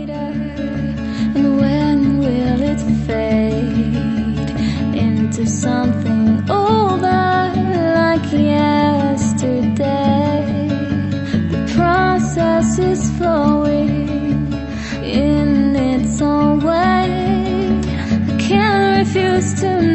later, and when will it fade into something older like yesterday? The process is flowing in its own way. I can't refuse to